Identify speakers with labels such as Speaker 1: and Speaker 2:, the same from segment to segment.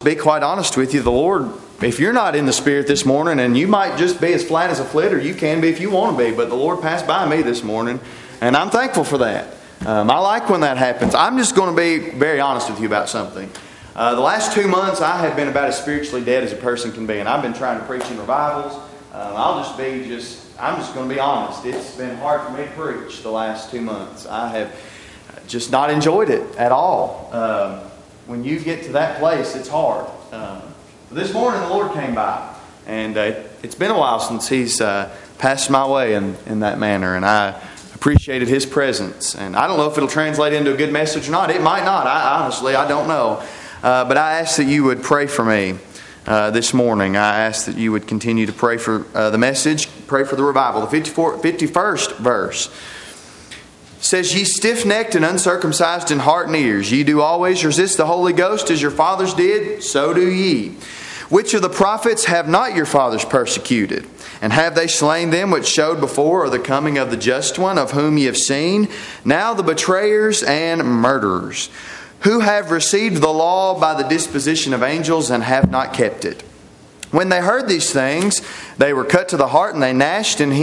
Speaker 1: be quite honest with you. The Lord, if you're not in the Spirit this morning, and you might just be as flat as a flitter, you can be if you want to be, but the Lord passed by me this morning, and I'm thankful for that. I like when that happens. I'm just going to be very honest with you about something. The last 2 months, I have been about as spiritually dead as a person can be, and I've been trying to preach in revivals. I'm just going to be honest. It's been hard for me to preach the last 2 months. I have just not enjoyed it at all. When you get to that place, it's hard. This morning, the Lord came by, and it's been a while since He's passed my way in that manner, and I appreciated His presence. And I don't know if it'll translate into a good message or not. It might not. Honestly, I don't know. But I ask that you would pray for me this morning. I ask that you would continue to pray for the message, pray for the revival. The 51st verse says, "Ye stiff-necked and uncircumcised in heart and ears, ye do always resist the Holy Ghost as your fathers did, so do ye. Which of the prophets have not your fathers persecuted? And have they slain them which showed before of the coming of the just one, of whom ye have seen? Now the betrayers and murderers, who have received the law by the disposition of angels and have not kept it. When they heard these things, they were cut to the heart, and they gnashed on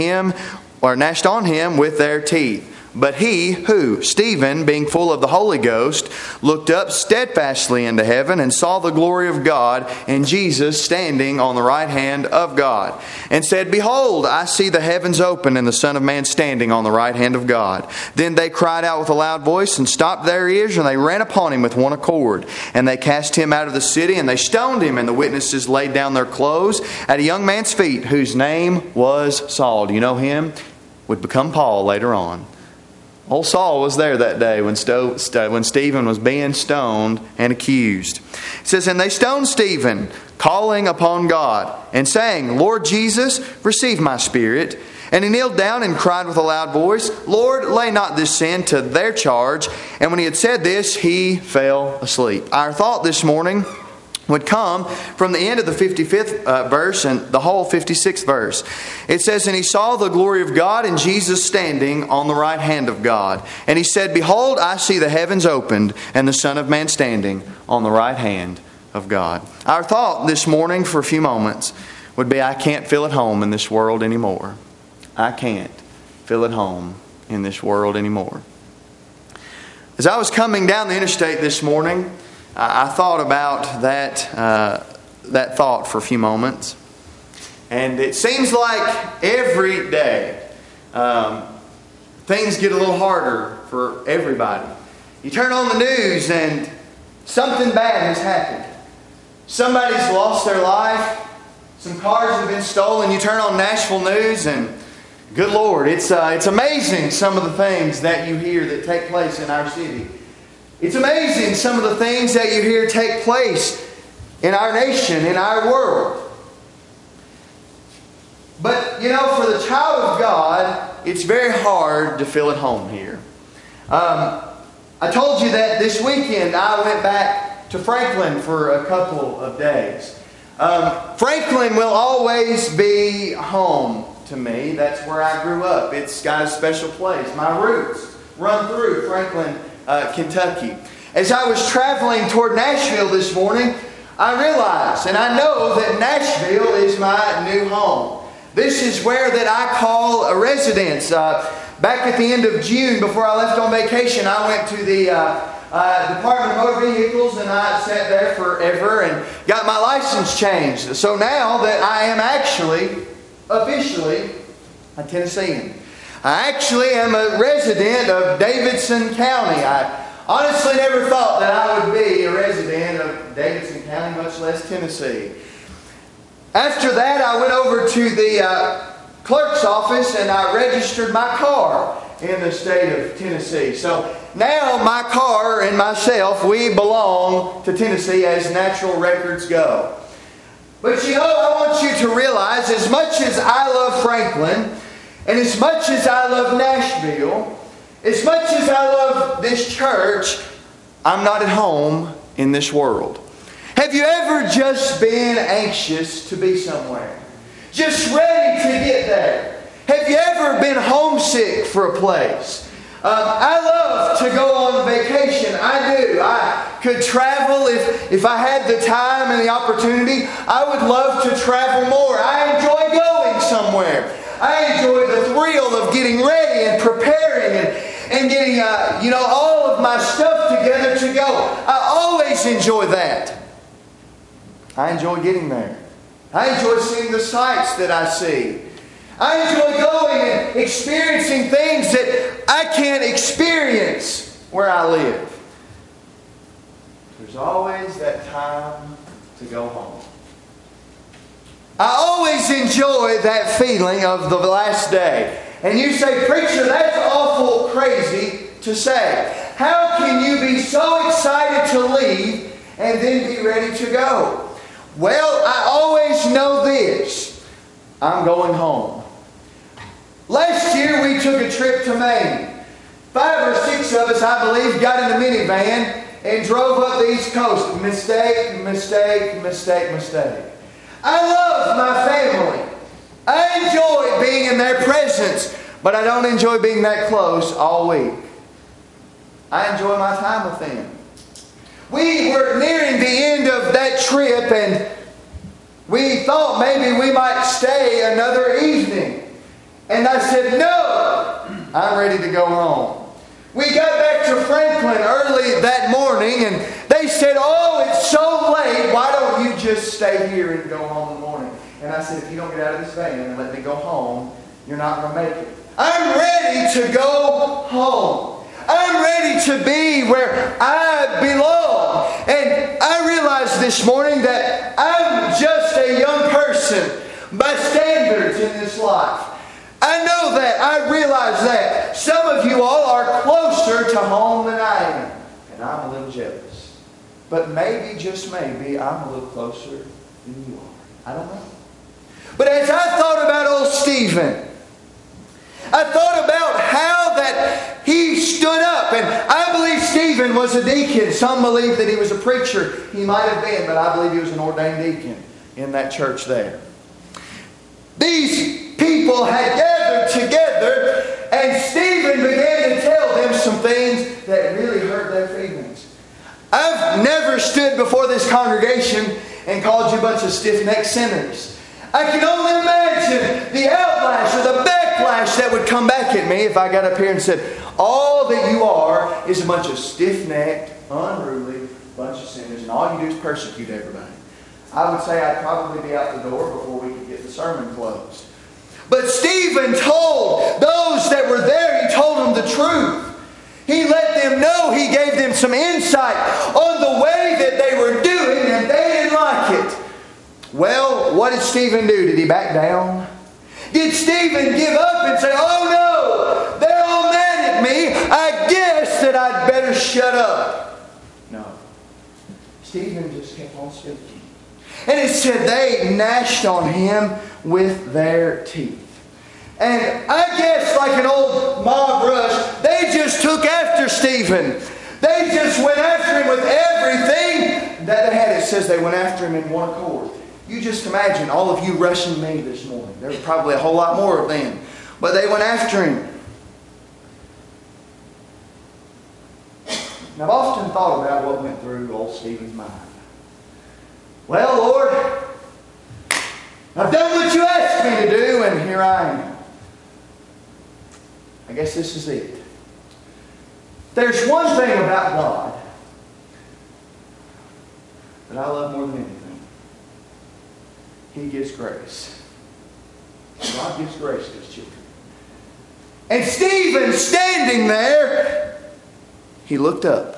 Speaker 1: him with their teeth. But he who, Stephen, being full of the Holy Ghost, looked up steadfastly into heaven and saw the glory of God and Jesus standing on the right hand of God, and said, Behold, I see the heavens open and the Son of Man standing on the right hand of God. Then they cried out with a loud voice and stopped their ears, and they ran upon him with one accord. And they cast him out of the city, and they stoned him, and the witnesses laid down their clothes at a young man's feet, whose name was Saul." Do you know him? Would become Paul later on. Old Saul was there that day when Stephen was being stoned and accused. It says, "And they stoned Stephen, calling upon God, and saying, Lord Jesus, receive my spirit. And he kneeled down and cried with a loud voice, Lord, lay not this sin to their charge. And when he had said this, he fell asleep." Our thought this morning would come from the end of the 55th verse and the whole 56th verse. It says, "And he saw the glory of God and Jesus standing on the right hand of God. And he said, Behold, I see the heavens opened and the Son of Man standing on the right hand of God." Our thought this morning for a few moments would be, I can't feel at home in this world anymore. I can't feel at home in this world anymore. As I was coming down the interstate this morning, I thought about that thought for a few moments. And it seems like every day things get a little harder for everybody. You turn on the news and something bad has happened. Somebody's lost their life. Some cars have been stolen. You turn on Nashville News and good Lord, it's amazing some of the things that you hear that take place in our city. It's amazing some of the things that you hear take place in our nation, in our world. But, for the child of God, it's very hard to feel at home here. I told you that this weekend I went back to Franklin for a couple of days. Franklin will always be home to me. That's where I grew up. It's got a special place. My roots run through Franklin, Kentucky. As I was traveling toward Nashville this morning, I realized and I know that Nashville is my new home. This is where that I call a residence. Back at the end of June, before I left on vacation, I went to the Department of Motor Vehicles, and I sat there forever and got my license changed. So now that I am officially a Tennessean. I actually am a resident of Davidson County. I honestly never thought that I would be a resident of Davidson County, much less Tennessee. After that, I went over to the clerk's office and I registered my car in the state of Tennessee. So now my car and myself, we belong to Tennessee as natural records go. But I want you to realize, as much as I love Franklin, and as much as I love Nashville, as much as I love this church, I'm not at home in this world. Have you ever just been anxious to be somewhere? Just ready to get there? Have you ever been homesick for a place? I love to go on vacation. I do. I could travel if I had the time and the opportunity. I would love to travel more. I enjoy going somewhere. I enjoy the thrill of getting ready and preparing and getting all of my stuff together to go. I always enjoy that. I enjoy getting there. I enjoy seeing the sights that I see. I enjoy going and experiencing things that I can't experience where I live. There's always that time to go home. I always enjoy that feeling of the last day. And you say, preacher, that's awful crazy to say. How can you be so excited to leave and then be ready to go? Well, I always know this. I'm going home. Last year we took a trip to Maine. 5 or 6 of us, I believe, got in a minivan and drove up the East Coast. Mistake, mistake, mistake, mistake. I love my family. I enjoy being in their presence, but I don't enjoy being that close all week. I enjoy my time with them. We were nearing the end of that trip and we thought maybe we might stay another evening. And I said, no, I'm ready to go home. We got back to Franklin early that morning and they said, oh, it's so late, why don't you just stay here and go home in the morning? And I said, if you don't get out of this van and let me go home, you're not going to make it. I'm ready to go home. I'm ready to be where I belong. And I realized this morning that I'm just a young person by standards in this life. I know that. I realize that. Some of you all are closer to home than I am. And I'm a little jealous. But maybe, just maybe, I'm a little closer than you are. I don't know. But as I thought about old Stephen, I thought about how that he stood up. And I believe Stephen was a deacon. Some believe that he was a preacher. He might have been, but I believe he was an ordained deacon in that church there. These people had gathered together and Stephen began to tell them some things that really hurt their feelings. I've never stood before this congregation and called you a bunch of stiff-necked sinners. I can only imagine the outlash or the backlash that would come back at me if I got up here and said, all that you are is a bunch of stiff-necked, unruly bunch of sinners and all you do is persecute everybody. I would say I'd probably be out the door before we could get the sermon closed. But Stephen told those that were there, he told them the truth. He let them know, he gave them some insight on the way that they were doing and they didn't like it. Well, what did Stephen do? Did he back down? Did Stephen give up and say, oh no, they're all mad at me, I guess that I'd better shut up? No. Stephen just kept on speaking. And it said they gnashed on him with their teeth. And I guess like an old mob rush, they just took after Stephen. They just went after him with everything that they had. It says they went after him in one accord. You just imagine all of you rushing me this morning. There was probably a whole lot more of them. But they went after him. And I've often thought about what went through old Stephen's mind. Well, Lord, I've done what you asked me to do, and here I am. I guess this is it. There's one thing about God that I love more than anything. He gives grace. God gives grace to His children. And Stephen, standing there, he looked up.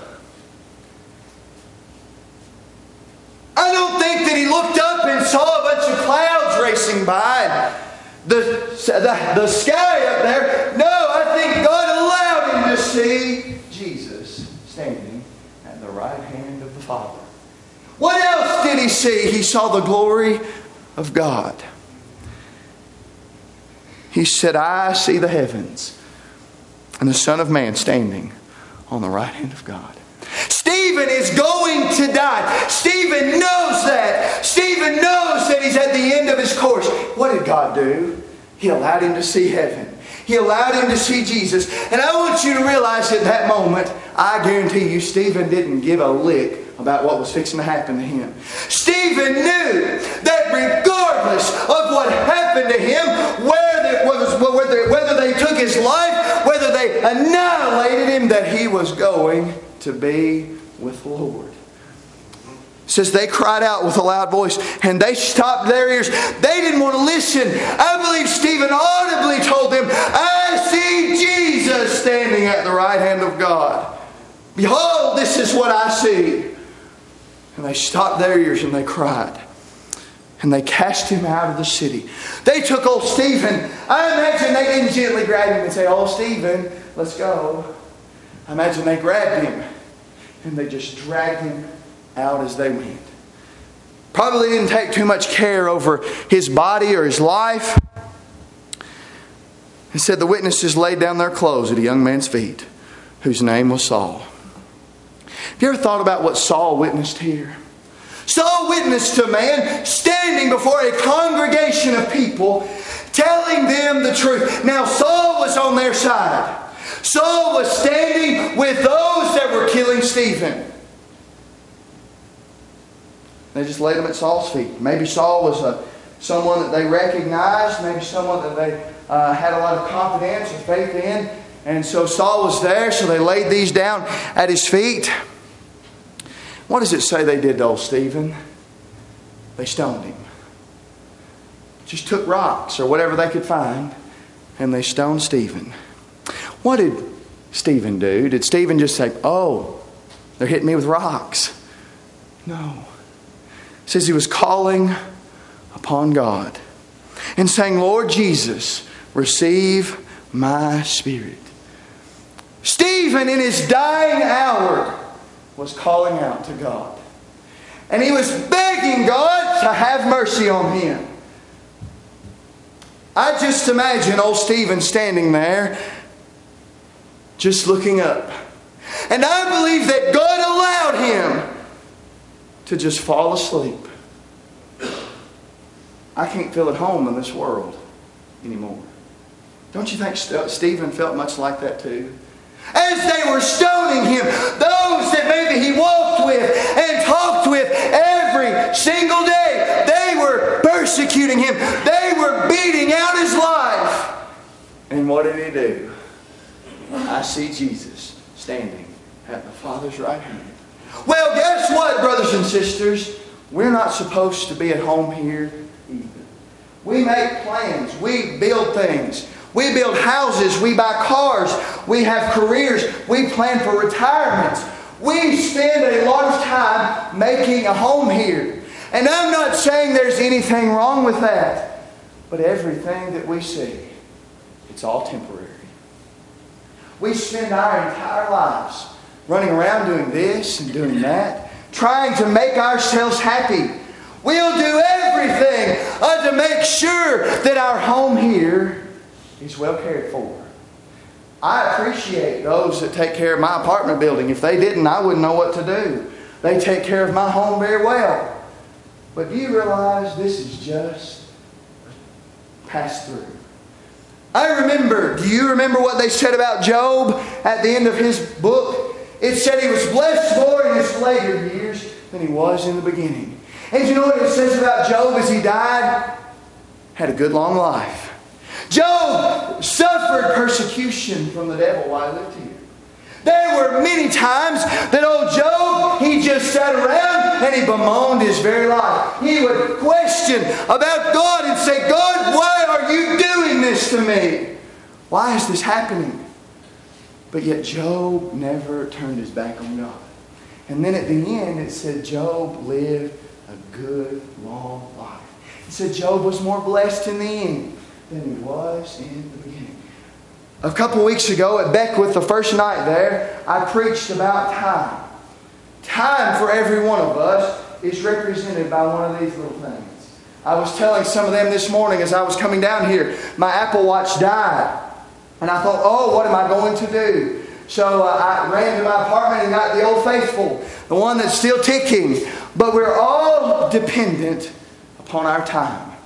Speaker 1: I don't think that he looked up and saw a bunch of clouds racing by. The sky up there. No, I think God allowed him to see Jesus standing at the right hand of the Father. What else did he see? He saw the glory of God. He said, I see the heavens and the Son of Man standing on the right hand of God. Stephen is going to die. Stephen knows that. Stephen knows that he's at the end of his course. What did God do?
Speaker 2: He allowed him to see heaven. He allowed him to see Jesus. And I want you to realize at that moment, I guarantee you, Stephen didn't give a lick about what was fixing to happen to him. Stephen knew that regardless of what happened to him, whether they took his life, whether they annihilated him, that he was going to be with the Lord. It says they cried out with a loud voice and they stopped their ears. They didn't want to listen. I believe Stephen audibly told them, I see Jesus standing at the right hand of God. Behold, this is what I see. And they stopped their ears and they cried. And they cast him out of the city. They took old Stephen. I imagine they didn't gently grab him and say, oh, Stephen, let's go. I imagine they grabbed him and they just dragged him out as they went. Probably didn't take too much care over his body or his life. It said the witnesses laid down their clothes at a young man's feet, whose name was Saul. Have you ever thought about what Saul witnessed here? Saul witnessed a man standing before a congregation of people, telling them the truth. Now Saul was on their side. Saul was standing with those that were killing Stephen. They just laid him at Saul's feet. Maybe Saul was someone that they recognized. Maybe someone that they had a lot of confidence or faith in. And so Saul was there, so they laid these down at his feet. What does it say they did to old Stephen? They stoned him. Just took rocks or whatever they could find, and they stoned Stephen. What did Stephen do? Did Stephen just say, oh, they're hitting me with rocks? No. It says he was calling upon God and saying, Lord Jesus, receive my spirit. Stephen, in his dying hour, was calling out to God. And he was begging God to have mercy on him. I just imagine old Stephen standing there, just looking up. And I believe that God allowed him to just fall asleep. I can't feel at home in this world anymore. Don't you think Stephen felt much like that too? As they were stoning him, those that maybe he walked with and talked with every single day, they were persecuting him. They were beating out his life. And what did he do? I see Jesus standing at the Father's right hand. Well, guess what, brothers and sisters? We're not supposed to be at home here either. We make plans. We build things. We build houses. We buy cars. We have careers. We plan for retirements. We spend a lot of time making a home here. And I'm not saying there's anything wrong with that. But everything that we see, it's all temporary. We spend our entire lives running around doing this and doing that, trying to make ourselves happy. We'll do everything to make sure that our home here is well cared for. I appreciate those that take care of my apartment building. If they didn't, I wouldn't know what to do. They take care of my home very well. But do you realize this is just pass through? Do you remember what they said about Job at the end of his book? It said he was blessed more in his later years than he was in the beginning. And you know what it says about Job as he died? Had a good long life. Job suffered persecution from the devil while he lived here. There were many times that old Job, he just sat around and he bemoaned his very life. He would question about God and say, God, why are you doing this to me? Why is this happening? But yet Job never turned his back on God. And then at the end it said Job lived a good long life. It said Job was more blessed in the end than he was in the beginning. A couple weeks ago at Beckwith, the first night there, I preached about time. Time for every one of us is represented by one of these little things. I was telling some of them this morning as I was coming down here, my Apple Watch died. And I thought, oh, what am I going to do? So I ran to my apartment and got the Old Faithful, the one that's still ticking. But we're all dependent upon our time.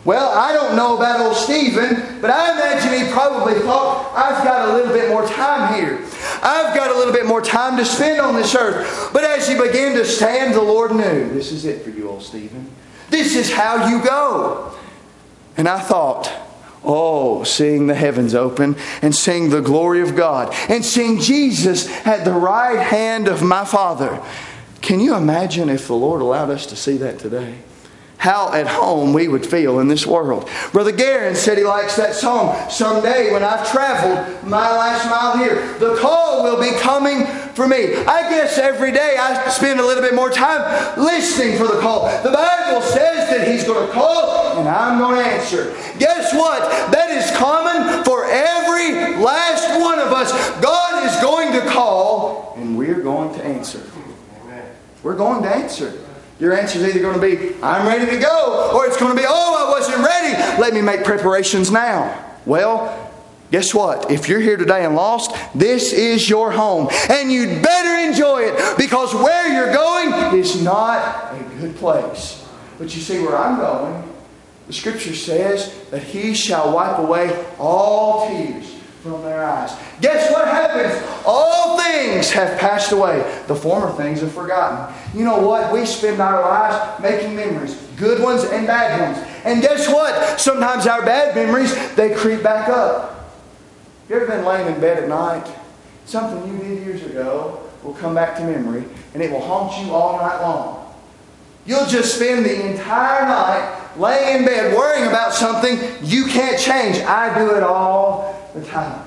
Speaker 2: Well, I don't know about old Stephen, but I imagine he probably thought, I've got a little bit more time here. I've got a little bit more time to spend on this earth. But as he began to stand, the Lord knew, this is it for you, old Stephen. This is how you go. And I thought, oh, seeing the heavens open and seeing the glory of God and seeing Jesus at the right hand of my Father. Can you imagine if the Lord allowed us to see that today? How at home we would feel in this world. Brother Guerin said he likes that song. Someday when I've traveled my last mile here, the call will be coming for me. I guess every day I spend a little bit more time listening for the call. The Bible says that He's going to call and I'm going to answer. Guess what? That is common for every last one of us. God is going to call and we're going to answer. We're going to answer. Your answer is either going to be, I'm ready to go, or it's going to be, oh, I wasn't ready. Let me make preparations now. Well, guess what? If you're here today and lost, this is your home. And you'd better enjoy it, because where you're going is not a good place. But you see where I'm going, the Scripture says that He shall wipe away all tears from their eyes. Guess what happens? All things have passed away. The former things are forgotten. You know what? We spend our lives making memories. Good ones and bad ones. And guess what? Sometimes our bad memories, they creep back up. You ever been laying in bed at night? Something you did years ago will come back to memory and it will haunt you all night long. You'll just spend the entire night laying in bed worrying about something you can't change. I do it all the time.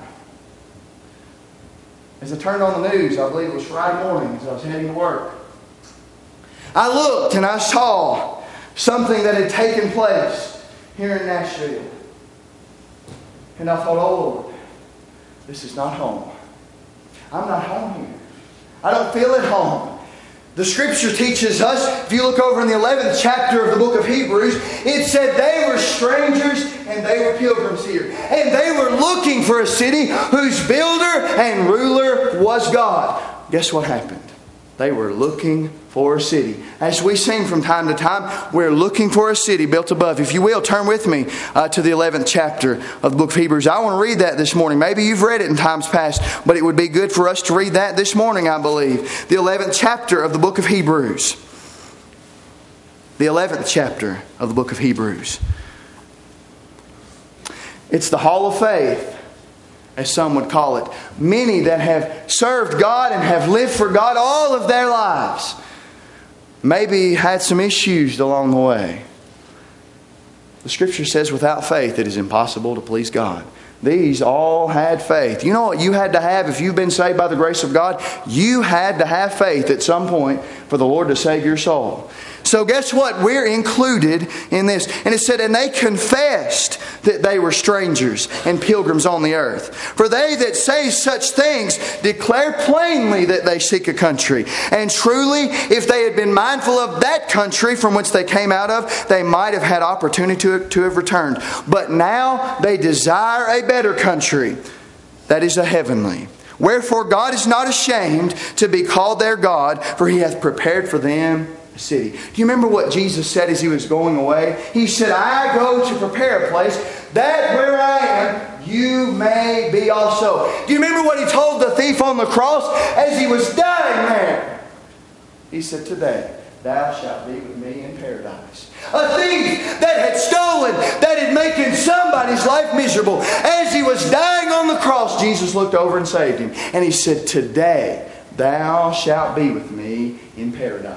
Speaker 2: As I turned on the news, I believe it was Friday morning as I was heading to work, I looked and I saw something that had taken place here in Nashville. And I thought, oh Lord, this is not home. I'm not home here. I don't feel at home. The Scripture teaches us, if you look over in the 11th chapter of the book of Hebrews, it said they were strangers and they were pilgrims here. And they were looking for a city whose builder and ruler was God. Guess what happened? They were looking for a city. As we sing from time to time, we're looking for a city built above. If you will, turn with me to the 11th chapter of the book of Hebrews. I want to read that this morning. Maybe you've read it in times past, but it would be good for us to read that this morning, I believe. The 11th chapter of the book of Hebrews. The 11th chapter of the book of Hebrews. It's the Hall of Faith, as some would call it. Many that have served God and have lived for God all of their lives maybe had some issues along the way. The Scripture says without faith it is impossible to please God. These all had faith. You know what you had to have if you've been saved by the grace of God? You had to have faith at some point for the Lord to save your soul. So guess what? We're included in this. And it said, and they confessed that they were strangers and pilgrims on the earth. For they that say such things declare plainly that they seek a country. And truly, if they had been mindful of that country from which they came out of, they might have had opportunity to have returned. But now they desire a better country, that is a heavenly. Wherefore God is not ashamed to be called their God, for He hath prepared for them a city. Do you remember what Jesus said as He was going away? He said, I go to prepare a place, that where I am, you may be also. Do you remember what He told the thief on the cross as he was dying there? He said, today thou shalt be with me in paradise. A thief that had stolen, that had making somebody's life miserable. As he was dying on the cross, Jesus looked over and saved him. And He said, today thou shalt be with me in paradise.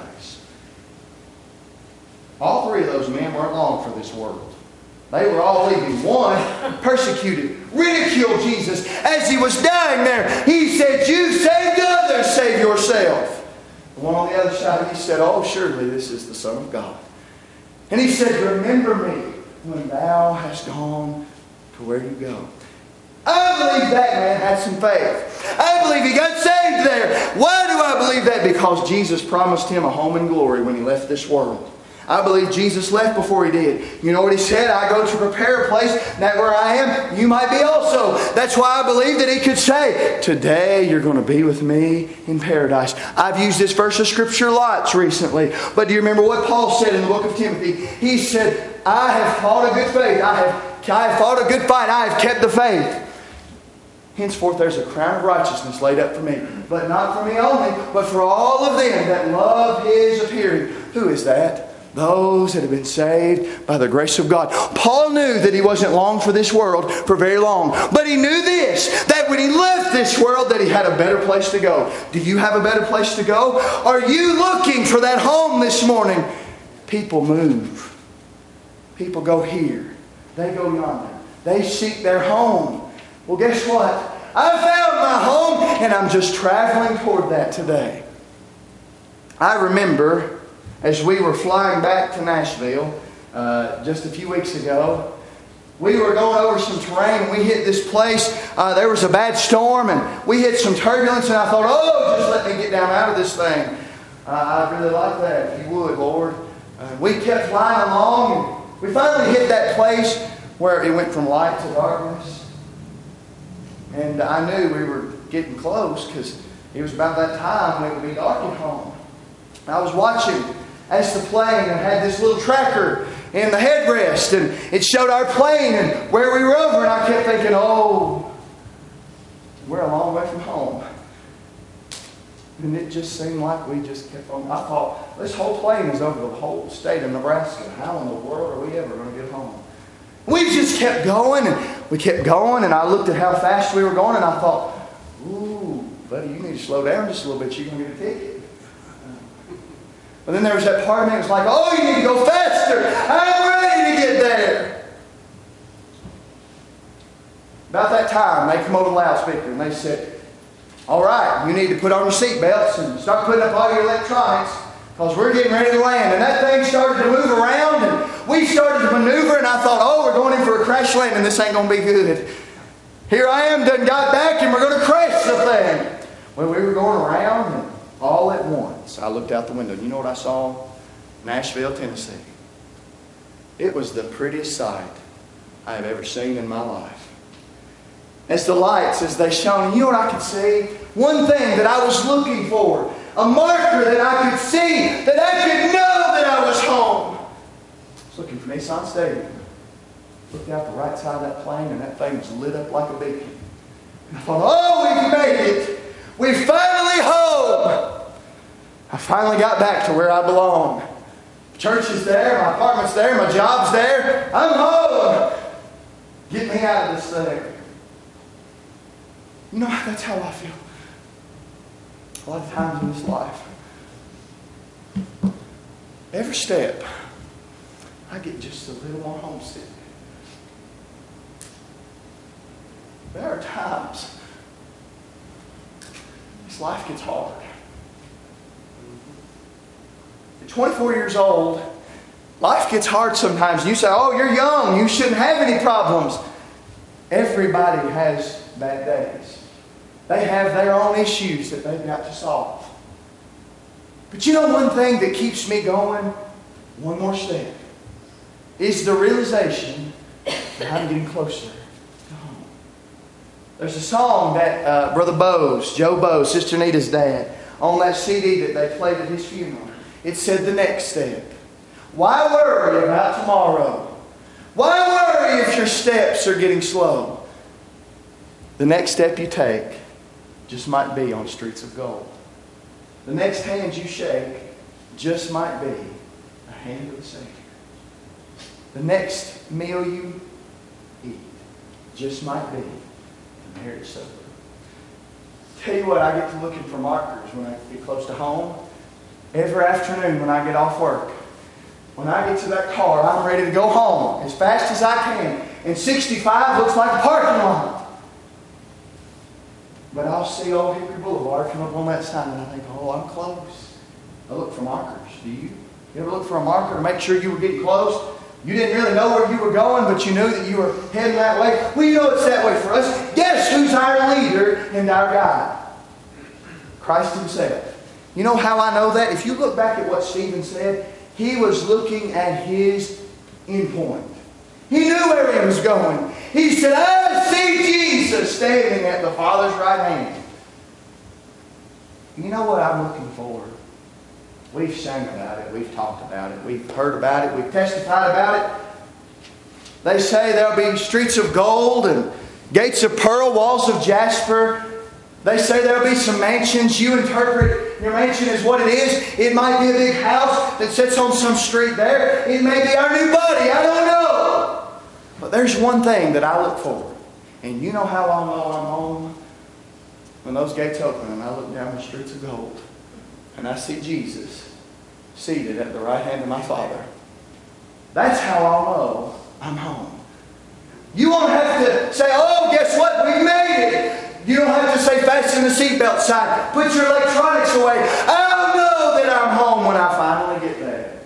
Speaker 2: All three of those men weren't long for this world. They were all leaving. One persecuted, ridiculed Jesus as He was dying there. He said, you saved others, save yourself. The one on the other side, he said, oh, surely this is the Son of God. And He said, remember me when thou hast gone to where you go. I believe that man had some faith. I believe he got saved there. Why do I believe that? Because Jesus promised him a home in glory when He left this world. I believe Jesus left before He did. You know what He said? I go to prepare a place that where I am, you might be also. That's why I believe that He could say, today you're going to be with me in paradise. I've used this verse of Scripture lots recently. But do you remember what Paul said in the book of Timothy? He said, I have fought a good faith. I have fought a good fight. I have kept the faith. Henceforth there's a crown of righteousness laid up for me. But not for me only, but for all of them that love His appearing. Who is that? Those that have been saved by the grace of God. Paul knew that he wasn't long for this world for very long. But he knew this, that when he left this world, that he had a better place to go. Do you have a better place to go? Are you looking for that home this morning? People move. People go here. They go yonder. They seek their home. Well, guess what? I found my home and I'm just traveling toward that today. I remember as we were flying back to Nashville just a few weeks ago, we were going over some terrain and we hit this place. There was a bad storm and we hit some turbulence and I thought, oh, just let me get down out of this thing. I'd really like that if you would, Lord. We kept flying along and we finally hit that place where it went from light to darkness. And I knew we were getting close because it was about that time when it would be dark at home. I was watching as the plane had this little tracker in the headrest and it showed our plane and where we were over, and I kept thinking, oh, we're a long way from home. And it just seemed like we just kept on. I thought, this whole plane is over the whole state of Nebraska. How in the world are we ever going to get home? We just kept going and we kept going, and I looked at how fast we were going and I thought, ooh, buddy, you need to slow down just a little bit. You're going to get a ticket. But then there was that part of me that was like, oh, you need to go faster. I'm ready to get there. About that time, they come over the loudspeaker and they said, all right, you need to put on your seatbelts and start putting up all your electronics because we're getting ready to land. And that thing started to move around and we started to maneuver, and I thought, oh, we're going in for a crash landing. This ain't going to be good. Here I am, done got back, and we're going to crash the thing. Well, we were going around, and all at once, I looked out the window. You know what I saw? Nashville, Tennessee. It was the prettiest sight I have ever seen in my life. As the lights, as they shone, you know what I could see? One thing that I was looking for. A marker that I could see, that I could know that I was home. Looking for Nissan Stadium. Looked out the right side of that plane and that thing was lit up like a beacon. And I thought, oh, we've made it. We're finally home. I finally got back to where I belong. Church is there, my apartment's there, my job's there. I'm home. Get me out of this thing. You know, that's how I feel. A lot of times in this life. Every step, I get just a little more homesick. There are times this life gets hard. At 24 years old, life gets hard sometimes. You say, oh, you're young. You shouldn't have any problems. Everybody has bad days. They have their own issues that they've got to solve. But you know one thing that keeps me going? One more step. Is the realization that I'm getting closer to home. There's a song that Brother Bose, Joe Bose, Sister Nita's dad, on that CD that they played at his funeral. It said the next step. Why worry about tomorrow? Why worry if your steps are getting slow? The next step you take just might be on streets of gold. The next hand you shake just might be a hand of the Savior. The next meal you eat just might be a marriage supper. Tell you what, I get to looking for markers when I get close to home. Every afternoon when I get off work, when I get to that car, I'm ready to go home as fast as I can. And 65 looks like a parking lot. But I'll see Old Hickory Boulevard come up on that sign and I think, oh, I'm close. I look for markers. Do you? You ever look for a marker to make sure you were getting close? You didn't really know where you were going, but you knew that you were heading that way. Well, you know it's that way for us. Guess who's our leader and our guide? Christ Himself. You know how I know that? If you look back at what Stephen said, He was looking at his end point. He knew where he was going. He said, I see Jesus standing at the Father's right hand. You know what I'm looking for? We've sang about it. We've talked about it. We've heard about it. We've testified about it. They say there'll be streets of gold and gates of pearl, walls of jasper. They say there'll be some mansions. You interpret your mansion as what it is. It might be a big house that sits on some street there. It may be our new body. I don't know. But there's one thing that I look for. And you know how I know I'm home? When those gates open and I look down the streets of gold and I see Jesus seated at the right hand of my Father. That's how I'll know I'm home. You won't have to say, oh, guess what? We made it. You don't have to say, fasten the seatbelt sign. Put your electronics away. I'll know that I'm home when I finally get there.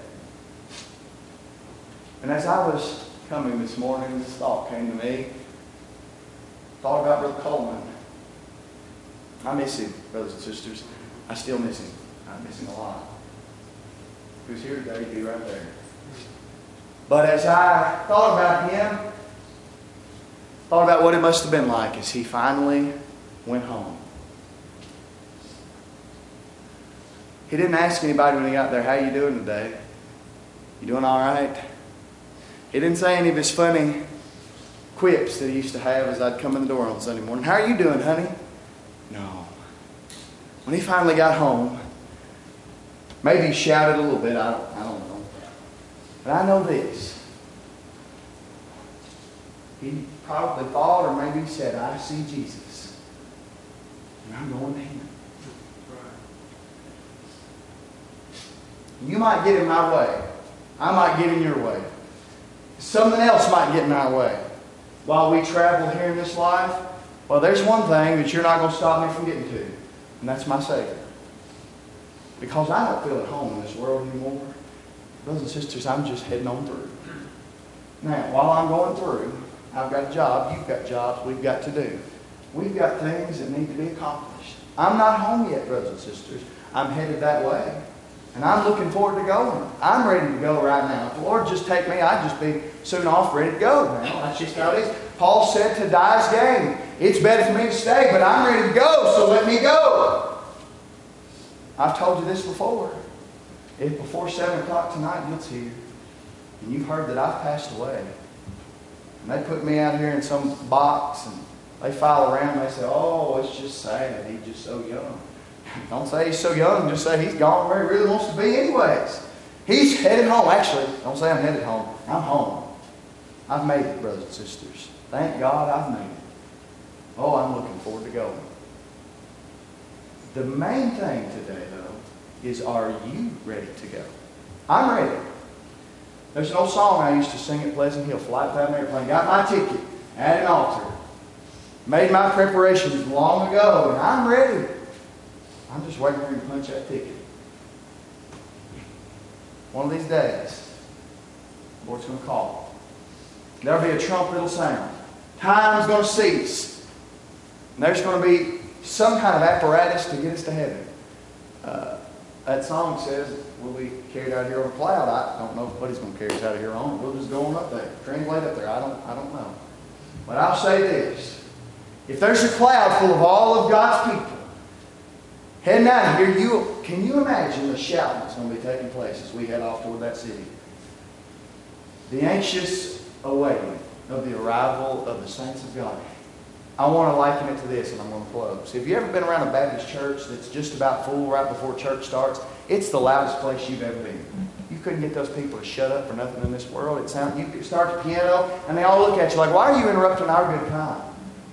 Speaker 2: And as I was coming this morning, this thought came to me. Thought about Brother Coleman. I miss him, brothers and sisters. I still miss him. I miss him a lot. If he was here today, he'd be right there. But as I thought about him, thought about what it must have been like as he finally went home. He didn't ask anybody when he got there, how you doing today? You doing all right? He didn't say any of his funny quips that he used to have as I'd come in the door on Sunday morning. How are you doing, honey? No. When he finally got home, maybe he shouted a little bit. I don't know. But I know this. He probably thought, or maybe he said, I see Jesus. And I'm going to him. You might get in my way. I might get in your way. Something else might get in our way. While we travel here in this life, well, there's one thing that you're not going to stop me from getting to. And that's my Savior. Because I don't feel at home in this world anymore. Brothers and sisters, I'm just heading on through. Now, while I'm going through, I've got a job, you've got jobs we've got to do. We've got things that need to be accomplished. I'm not home yet, brothers and sisters. I'm headed that way. And I'm looking forward to going. I'm ready to go right now. If the Lord just take me, I'd just be soon off ready to go now. That's just how it is. Paul said to die is gain. It's better for me to stay, but I'm ready to go, so let me go. I've told you this before. If before 7 o'clock tonight gets here, and you've heard that I've passed away, and they put me out here in some box, and they file around, and they say, oh, it's just sad. He's just so young. Don't say he's so young. Just say he's gone where he really wants to be anyways. He's headed home. Actually, don't say I'm headed home. I'm home. I've made it, brothers and sisters. Thank God I've made it. Oh, I'm looking forward to going. The main thing today, though, is are you ready to go? I'm ready. There's an old song I used to sing at Pleasant Hill, Flight Pattern Airplane. Got my ticket at an altar. Made my preparations long ago, and I'm ready. I'm just waiting for him to punch that ticket. One of these days, the Lord's going to call. There'll be a trumpet that'll sound. Time's going to cease. And there's going to be some kind of apparatus to get us to heaven. That song says we'll be carried out here on a cloud. I don't know what he's going to carry us out of here on. We'll just go on up there. Translate up there. I don't know. But I'll say this. If there's a cloud full of all of God's people heading out of here, can you imagine the shouting that's going to be taking place as we head off toward that city? The anxious awaiting of the arrival of the saints of God. I want to liken it to this, and I'm going to close. Have you ever been around a Baptist church that's just about full right before church starts? It's the loudest place you've ever been. You couldn't get those people to shut up for nothing in this world. You could start the piano, and they all look at you like, why are you interrupting our good time?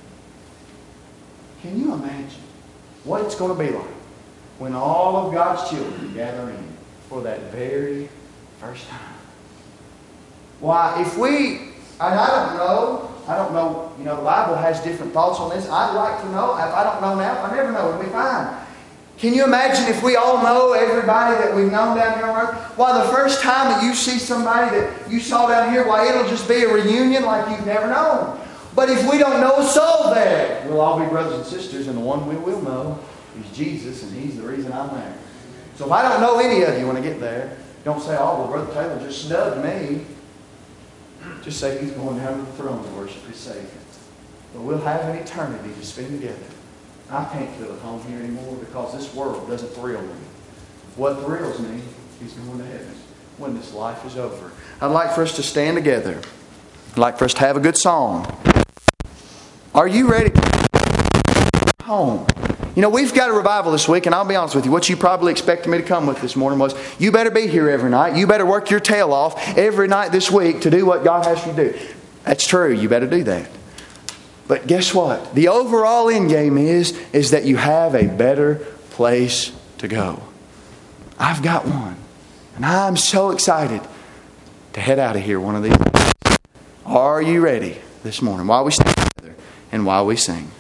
Speaker 2: Can you imagine what it's going to be like when all of God's children gather in for that very first time? Why, if we, and I don't know, the Bible has different thoughts on this. I'd like to know. If I don't know now, I never know. It'll be fine. Can you imagine if we all know everybody that we've known down here on earth? Why, the first time that you see somebody that you saw down here, why, it'll just be a reunion like you've never known. But if we don't know a soul there, we'll all be brothers and sisters, and the one we will know is Jesus, and He's the reason I'm there. So if I don't know any of you when I get there, Don't say, oh, well, Brother Taylor just snubbed me. Just say he's going down to the throne to worship his Savior. But we'll have an eternity to spend together. I can't feel at home here anymore because this world doesn't thrill me. What thrills me is going to heaven when this life is over. I'd like for us to stand together. I'd like for us to have a good song. Are you ready? Home. You know, we've got a revival this week, and I'll be honest with you, what you probably expected me to come with this morning was, you better be here every night. You better work your tail off every night this week to do what God has you to do. That's true. You better do that. But guess what? The overall end game is that you have a better place to go. I've got one. And I'm so excited to head out of here one of these days. Are you ready this morning while we stand together and while we sing?